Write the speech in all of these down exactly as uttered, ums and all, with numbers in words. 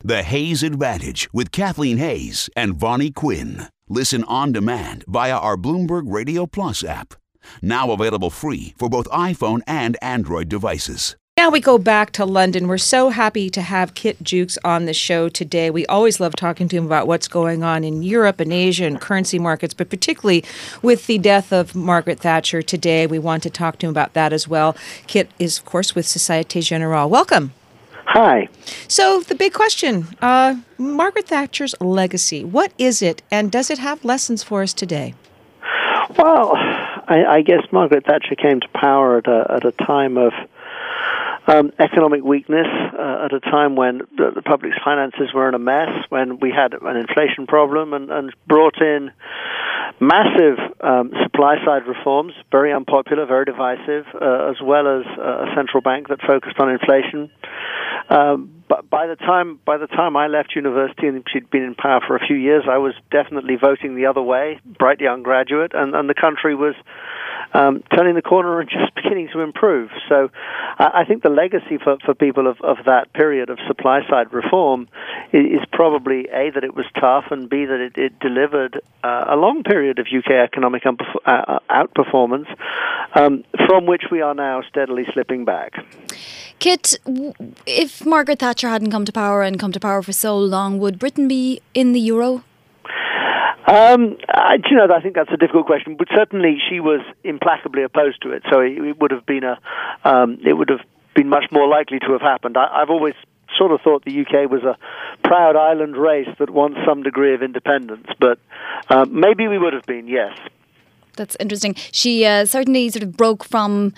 The Hayes Advantage with Kathleen Hayes and Vonnie Quinn. Listen on demand via our Bloomberg Radio Plus app. Now available free for both iPhone and Android devices. Now we go back to London. We're so happy to have Kit Jukes on the show today. We always love talking to him about what's going on in Europe and Asia and currency markets, but particularly with the death of Margaret Thatcher today, we want to talk to him about that as well. Kit is, of course, with Societe Generale. Welcome. Hi. So the big question, uh, Margaret Thatcher's legacy, what is it, and does it have lessons for us today? Well, I, I guess Margaret Thatcher came to power at a, at a time of Um, economic weakness, uh, at a time when the, the public's finances were in a mess, when we had an inflation problem, and, and brought in massive um, supply-side reforms, very unpopular, very divisive, uh, as well as uh, a central bank that focused on inflation. Um, but by the time by the time I left university and she'd been in power for a few years, I was definitely voting the other way, bright young graduate, and, and the country was um, turning the corner and just beginning to improve. So I, I think the legacy for, for people of, of that period of supply-side reform is, is probably, A, that it was tough, and B, that it, it delivered uh, a long period of U K economic um, uh, outperformance, um, from which we are now steadily slipping back. Kit, if Margaret Thatcher hadn't come to power and come to power for so long, would Britain be in the euro? Um, I, you know, I think that's a difficult question, but certainly she was implacably opposed to it. So it, it would have been a, um, it would have been much more likely to have happened. I, I've always sort of thought the U K was a proud island race that wants some degree of independence, but uh, maybe we would have been, yes. That's interesting. She uh, certainly sort of broke from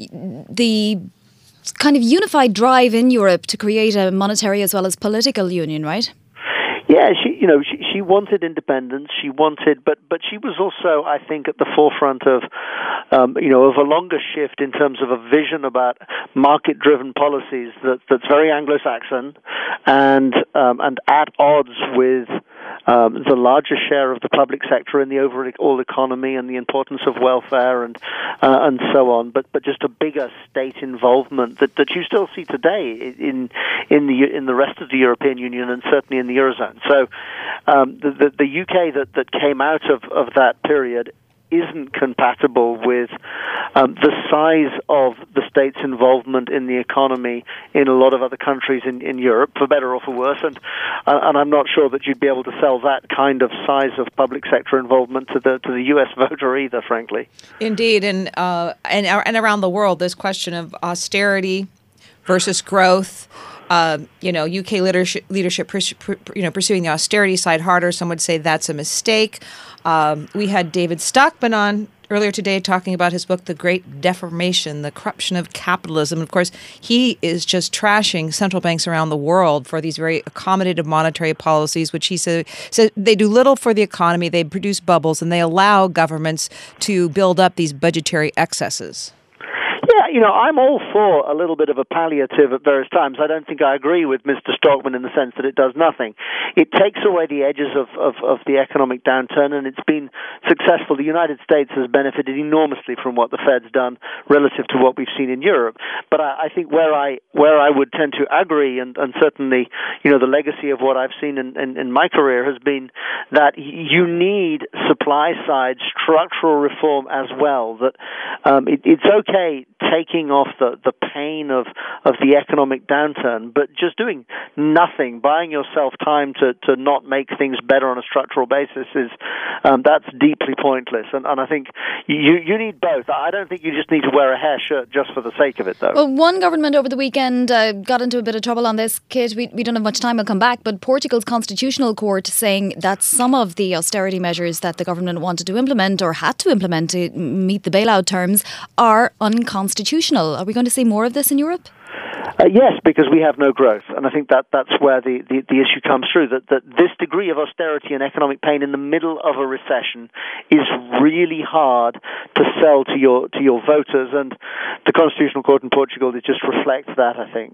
the kind of unified drive in Europe to create a monetary as well as political union, right? Yeah, she, you know, she, she wanted independence. She wanted, but but she was also, I think, at the forefront of, um, you know, of a longer shift in terms of a vision about market-driven policies that that's very Anglo-Saxon, and um, and at odds with Um, the larger share of the public sector in the overall economy and the importance of welfare and uh, and so on, but but just a bigger state involvement that, that you still see today in in the in the rest of the European Union and certainly in the Eurozone. So um, the, the the U K that, that came out of, of that period isn't compatible with um, the size of the state's involvement in the economy in a lot of other countries in, in Europe, for better or for worse. And uh, and I'm not sure that you'd be able to sell that kind of size of public sector involvement to the to the U S voter either, frankly. Indeed, and uh, and and around the world, this question of austerity versus growth. Uh, you know, U K leadership, leadership pers- per, you know, pursuing the austerity side harder. Some would say that's a mistake. Um, we had David Stockman on earlier today talking about his book, The Great Deformation, The Corruption of Capitalism. Of course, he is just trashing central banks around the world for these very accommodative monetary policies, which he said, said they do little for the economy. They produce bubbles, and they allow governments to build up these budgetary excesses. Yeah, you know, I'm all for a little bit of a palliative at various times. I don't think I agree with Mister Stockman in the sense that it does nothing. It takes away the edges of, of, of the economic downturn, and it's been successful. The United States has benefited enormously from what the Fed's done relative to what we've seen in Europe. But I, I think where I where I would tend to agree, and, and certainly, you know, the legacy of what I've seen in, in, in my career has been that you need supply-side structural reform as well. That um, it, it's okay taking off the, the pain of, of the economic downturn, but just doing nothing, buying yourself time to, to not make things better on a structural basis is um, that's deeply pointless. And, and I think you you need both. I don't think you just need to wear a hair shirt just for the sake of it, though. Well, one government over the weekend uh, got into a bit of trouble on this, Kit. We, we don't have much time, we'll come back, but Portugal's constitutional court saying that some of the austerity measures that the government wanted to implement or had to implement to meet the bailout terms are unconstitutional. Are we going to see more of this in Europe? Uh, yes, because we have no growth, and I think that that's where the, the, the issue comes through, that, that this degree of austerity and economic pain in the middle of a recession is really hard to sell to your to your voters, and the Constitutional Court in Portugal, it just reflects that, I think.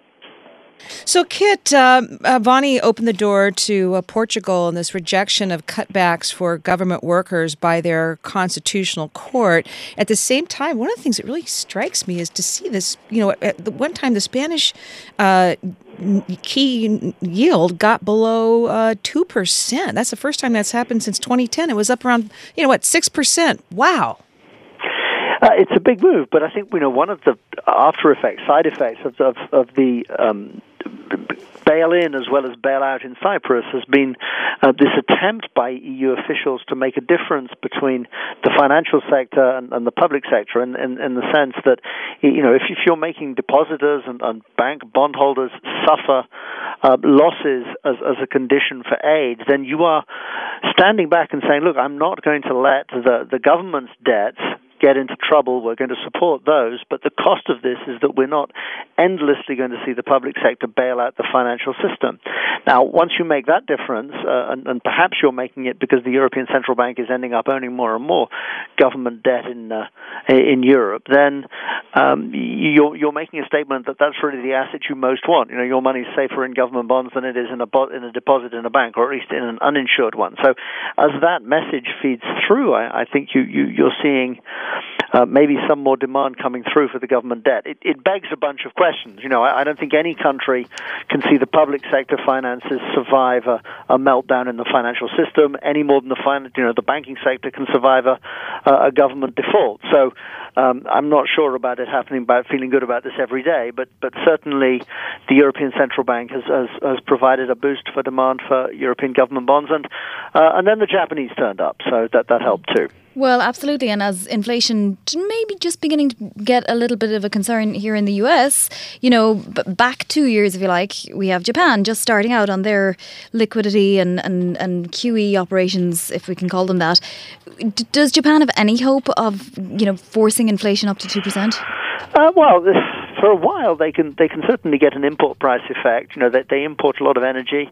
So, Kit, uh, uh, Vonnie opened the door to uh, Portugal and this rejection of cutbacks for government workers by their constitutional court. At the same time, one of the things that really strikes me is to see this, you know, at the one time the Spanish uh, key yield got below uh, two percent. That's the first time that's happened since twenty ten. It was up around, you know what, six percent. Wow. Uh, it's a big move, but I think, you know, one of the after effects, side effects of, of, of the um, bail-in as well as bail-out in Cyprus has been uh, this attempt by E U officials to make a difference between the financial sector and, and the public sector in, in, in the sense that, you know, if, if you're making depositors and, and bank bondholders suffer uh, losses as, as a condition for aid, then you are standing back and saying, look, I'm not going to let the, the government's debts get into trouble. We're going to support those, but the cost of this is that we're not endlessly going to see the public sector bail out the financial system. Now, once you make that difference, uh, and, and perhaps you're making it because the European Central Bank is ending up owning more and more government debt in uh, in Europe, then um, you're, you're making a statement that that's really the asset you most want. You know, your money's safer in government bonds than it is in a bo- in a deposit in a bank, or at least in an uninsured one. So, as that message feeds through, I, I think you, you you're seeing Uh, maybe some more demand coming through for the government debt. It, it begs a bunch of questions. You know, I, I don't think any country can see the public sector finances survive a, a meltdown in the financial system any more than the fin- you know the banking sector can survive a, a government default. So um, I'm not sure about it happening, about feeling good about this every day. But but certainly the European Central Bank has has, has provided a boost for demand for European government bonds, and uh, and then the Japanese turned up, so that that helped too. Well, absolutely. And as inflation maybe just beginning to get a little bit of a concern here in the U S, you know, b- back two years, if you like, we have Japan just starting out on their liquidity and, and, and Q E operations, if we can call them that. D- does Japan have any hope of, you know, forcing inflation up to two percent? Uh, well, this, for a while they can they can certainly get an import price effect. You know, they, they import a lot of energy,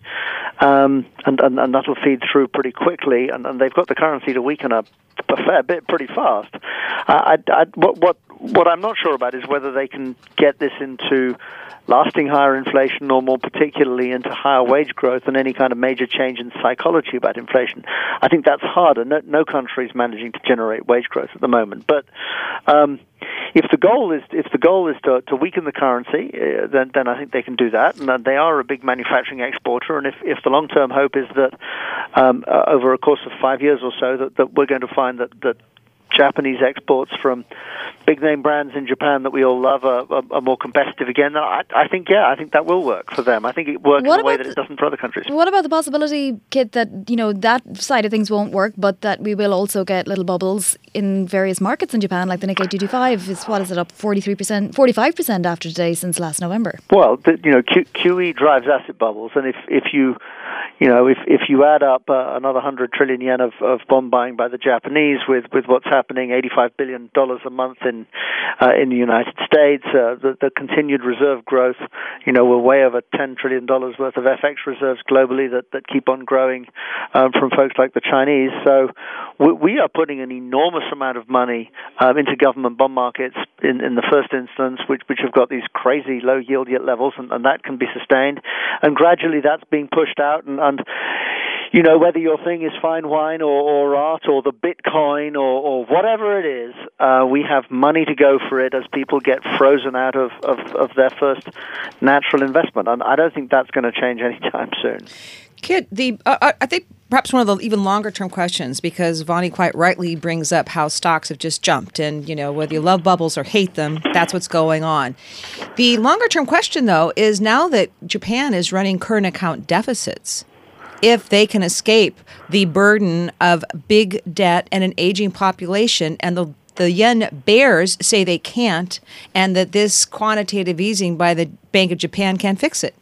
um, and, and and that'll feed through pretty quickly. And, and they've got the currency to weaken a, a fair bit, pretty fast. Uh, I, I, what what what I'm not sure about is whether they can get this into lasting higher inflation, or more particularly into higher wage growth, and any kind of major change in psychology about inflation. I think that's harder. No, no country is managing to generate wage growth at the moment. But um, if the goal is if the goal is to, to weaken the currency, uh, then then I think they can do that. And they are a big manufacturing exporter. And if, if the long term hope is that um, uh, over a course of five years or so, that, that we're going to find that that Japanese exports from big-name brands in Japan that we all love are, are, are more competitive again. I, I think, yeah, I think that will work for them. I think it works what in a way that it doesn't for other countries. What about the possibility, Kit, that, you know, that side of things won't work, but that we will also get little bubbles in various markets in Japan, like the Nikkei two twenty-five is, what is it, up forty-three percent, forty-five percent after today since last November? Well, the, you know, Q, QE drives asset bubbles, and if, if you... You know, if if you add up uh, another one hundred trillion yen of, of bond buying by the Japanese with, with what's happening, eighty-five billion dollars a month in uh, in the United States, uh, the, the continued reserve growth, you know, we're way over ten trillion dollars worth of F X reserves globally that, that keep on growing um, from folks like the Chinese. So we, we are putting an enormous amount of money um, into government bond markets in, in the first instance, which, which have got these crazy low yield yet levels, and, and that can be sustained. And gradually that's being pushed out, and And, you know, whether your thing is fine wine or, or art or the Bitcoin or, or whatever it is, uh, we have money to go for it as people get frozen out of, of, of their first natural investment. And I don't think that's going to change anytime soon. Kit, the uh, I think perhaps one of the even longer-term questions, because Vonnie quite rightly brings up how stocks have just jumped, and, you know, whether you love bubbles or hate them, that's what's going on. The longer-term question, though, is now that Japan is running current account deficits, if they can escape the burden of big debt and an aging population, and the the yen bears say they can't, and that this quantitative easing by the Bank of Japan can fix it.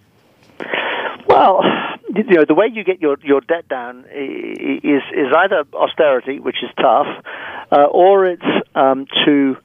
Well, you know, the way you get your, your debt down is is either austerity, which is tough, uh, or it's um, to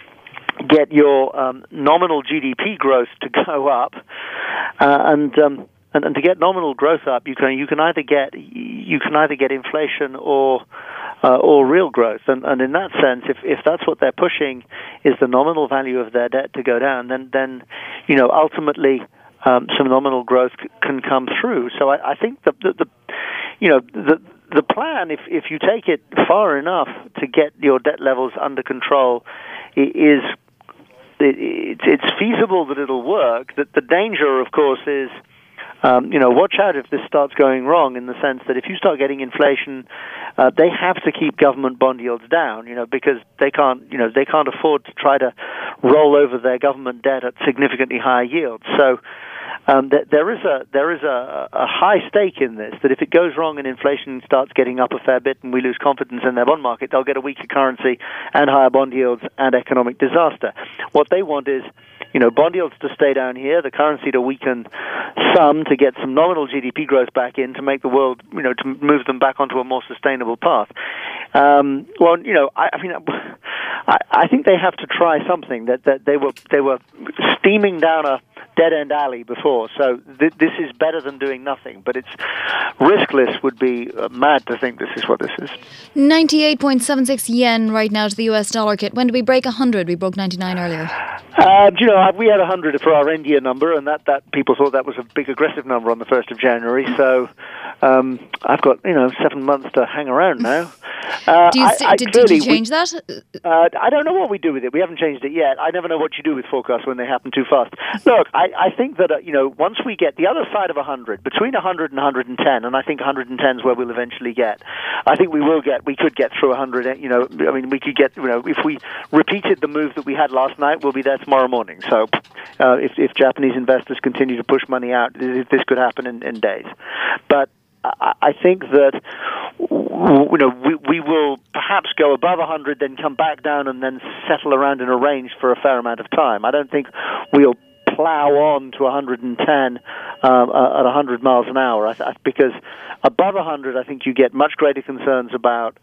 get your um, nominal G D P growth to go up, uh, and um, And, and to get nominal growth up, you can you can either get you can either get inflation or uh, or real growth. And, and in that sense, if if that's what they're pushing, is the nominal value of their debt to go down, then then you know ultimately um, some nominal growth c- can come through. So I, I think the, the the you know the the plan, if if you take it far enough to get your debt levels under control, is it, it, it's feasible that it'll work. That the danger, of course, is um, you know, watch out if this starts going wrong. In the sense that if you start getting inflation, uh, they have to keep government bond yields down. You know, because they can't you know they can't afford to try to roll over their government debt at significantly higher yields. So. Um, th- there is a there is a, a high stake in this, that if it goes wrong and inflation starts getting up a fair bit and we lose confidence in their bond market, they'll get a weaker currency and higher bond yields and economic disaster. What they want is, you know, bond yields to stay down here, the currency to weaken some to get some nominal G D P growth back in, to make the world, you know, to move them back onto a more sustainable path. Um, well, you know, I, I mean, I, I think they have to try something. That that they were they were steaming down a dead-end alley before, so th- this is better than doing nothing, but it's riskless. Would be uh, mad to think this is what this is. ninety-eight point seven six yen right now to the U S dollar, Kit. When did we break one hundred? We broke ninety-nine earlier. Uh, you know, we had one hundred for our end year number, and that, that people thought that was a big aggressive number on the first of January, so um, I've got, you know, seven months to hang around now. Uh, do you st- I, I did, did you change we, that? Uh, I don't know what we do with it. We haven't changed it yet. I never know what you do with forecasts when they happen too fast. Look, I, I think that, uh, you know, once we get the other side of one hundred, between one hundred and one hundred ten, and I think one hundred ten is where we'll eventually get, I think we will get, we could get through one hundred, you know, I mean, we could get, you know, if we repeated the move that we had last night, we'll be there tomorrow morning. So uh, if, if Japanese investors continue to push money out, this could happen in, in days. But I, I think that, you know, we, we will perhaps go above one hundred, then come back down and then settle around in a range for a fair amount of time. I don't think we'll plow on to one hundred ten um, uh, at one hundred miles an hour, I th- because above one hundred, I think you get much greater concerns about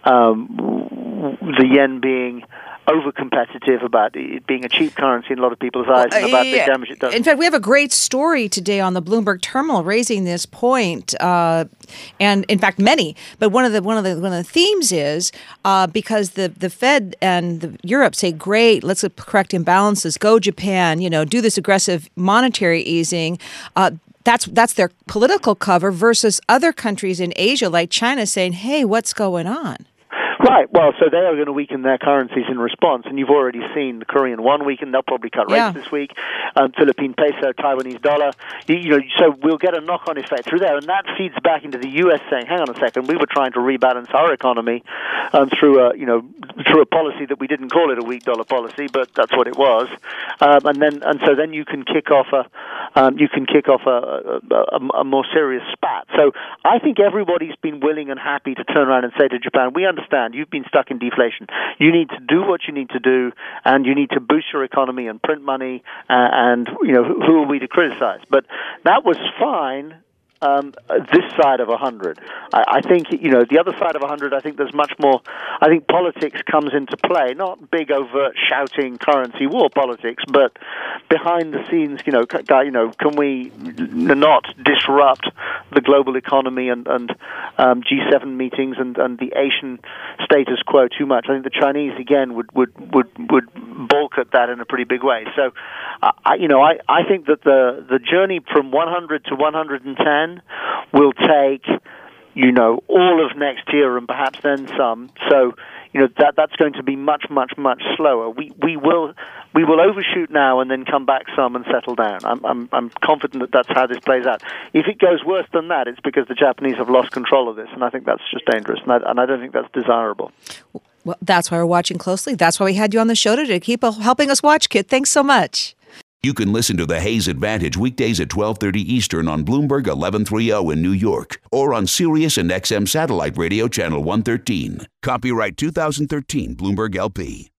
um, the yen being over-competitive, about it being a cheap currency in a lot of people's eyes, well, and about yeah. the damage it does. In fact, we have a great story today on the Bloomberg terminal raising this point, uh, and in fact, many. But one of the one of the one of the themes is uh, because the the Fed and the Europe say, "Great, let's correct imbalances. Go Japan, you know, do this aggressive monetary easing." Uh, That's that's their political cover versus other countries in Asia like China saying, "Hey, what's going on?" Right. Well, so they are going to weaken their currencies in response, and you've already seen the Korean won weaken. They'll probably cut rates yeah. this week. Um, Philippine peso, Taiwanese dollar. You, you know, so we'll get a knock-on effect through there, and that feeds back into the U S saying, "Hang on a second, we were trying to rebalance our economy um, through a, you know, through a policy that we didn't call it a weak dollar policy, but that's what it was." Um, and then, and so then you can kick off a, um, you can kick off a, a, a, a more serious spat. So I think everybody's been willing and happy to turn around and say to Japan, "We understand. You've been stuck in deflation. You need to do what you need to do, and you need to boost your economy and print money, uh, and, you know, who, who are we to criticize?" But that was fine um, this side of one hundred. I, I think, you know, the other side of one hundred, I think there's much more, I think politics comes into play, not big, overt, shouting currency war politics, but behind the scenes, you know, you know, can we not disrupt the global economy and, and um, G seven meetings and, and the Asian status quo too much? I think the Chinese, again, would, would, would, would balk at that in a pretty big way. So, uh, I, you know, I, I think that the, the journey from one hundred to one hundred ten will take, you know, all of next year and perhaps then some. So, you know, that that's going to be much, much, much slower. We we will we will overshoot now and then come back some and settle down. I'm I'm I'm confident that that's how this plays out. If it goes worse than that, it's because the Japanese have lost control of this, and I think that's just dangerous, and I, and I don't think that's desirable. Well, that's why we're watching closely. That's why we had you on the show today. Keep helping us watch, Kit. Thanks so much. You can listen to the Hayes Advantage weekdays at twelve thirty Eastern on Bloomberg eleven thirty in New York or on Sirius and X M Satellite Radio Channel one thirteen. Copyright two thousand thirteen Bloomberg L P.